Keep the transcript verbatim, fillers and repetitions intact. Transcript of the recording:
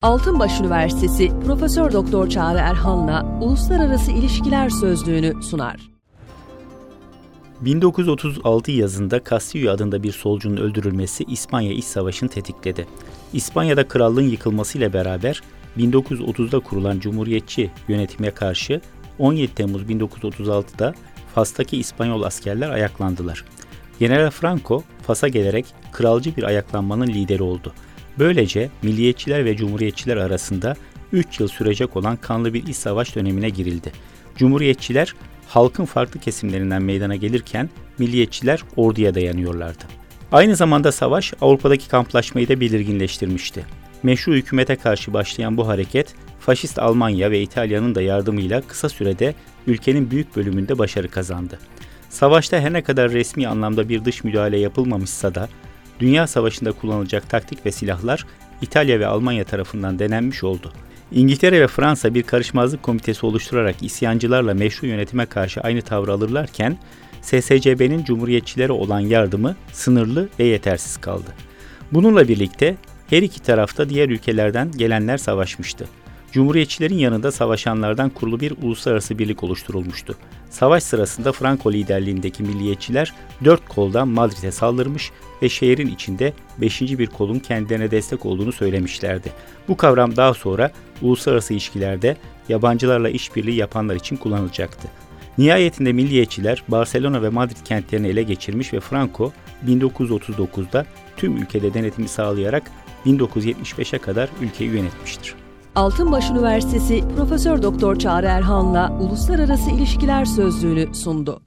Altınbaş Üniversitesi Profesör Doktor Çağrı Erhan'la Uluslararası İlişkiler Sözlüğünü sunar. bin dokuz yüz otuz altı yazında Castillo adında bir solcunun öldürülmesi İspanya İç Savaşı'nı tetikledi. İspanya'da krallığın yıkılmasıyla beraber bin dokuz yüz otuzda kurulan Cumhuriyetçi yönetime karşı on yedi Temmuz bin dokuz yüz otuz altıda Fas'taki İspanyol askerler ayaklandılar. General Franco, Fas'a gelerek kralcı bir ayaklanmanın lideri oldu. Böylece milliyetçiler ve cumhuriyetçiler arasında üç yıl sürecek olan kanlı bir iç savaş dönemine girildi. Cumhuriyetçiler halkın farklı kesimlerinden meydana gelirken milliyetçiler orduya dayanıyorlardı. Aynı zamanda savaş Avrupa'daki kamplaşmayı da belirginleştirmişti. Meşru hükümete karşı başlayan bu hareket, faşist Almanya ve İtalya'nın da yardımıyla kısa sürede ülkenin büyük bölümünde başarı kazandı. Savaşta her ne kadar resmi anlamda bir dış müdahale yapılmamışsa da, Dünya Savaşı'nda kullanılacak taktik ve silahlar İtalya ve Almanya tarafından denenmiş oldu. İngiltere ve Fransa bir karışmazlık komitesi oluşturarak isyancılarla meşru yönetime karşı aynı tavrı alırlarken, S S C B'nin cumhuriyetçilere olan yardımı sınırlı ve yetersiz kaldı. Bununla birlikte her iki tarafta diğer ülkelerden gelenler savaşmıştı. Cumhuriyetçilerin yanında savaşanlardan kurulu bir uluslararası birlik oluşturulmuştu. Savaş sırasında Franco liderliğindeki milliyetçiler dört koldan Madrid'e saldırmış ve şehrin içinde beşinci bir kolun kendilerine destek olduğunu söylemişlerdi. Bu kavram daha sonra uluslararası ilişkilerde yabancılarla işbirliği yapanlar için kullanılacaktı. Nihayetinde milliyetçiler Barcelona ve Madrid kentlerini ele geçirmiş ve Franco bin dokuz yüz otuz dokuzda tüm ülkede denetimi sağlayarak bin dokuz yüz yetmiş beşe kadar ülkeyi yönetmiştir. Altınbaş Üniversitesi Profesör Doktor Çağrı Erhan'la Uluslararası İlişkiler Sözlüğünü sundu.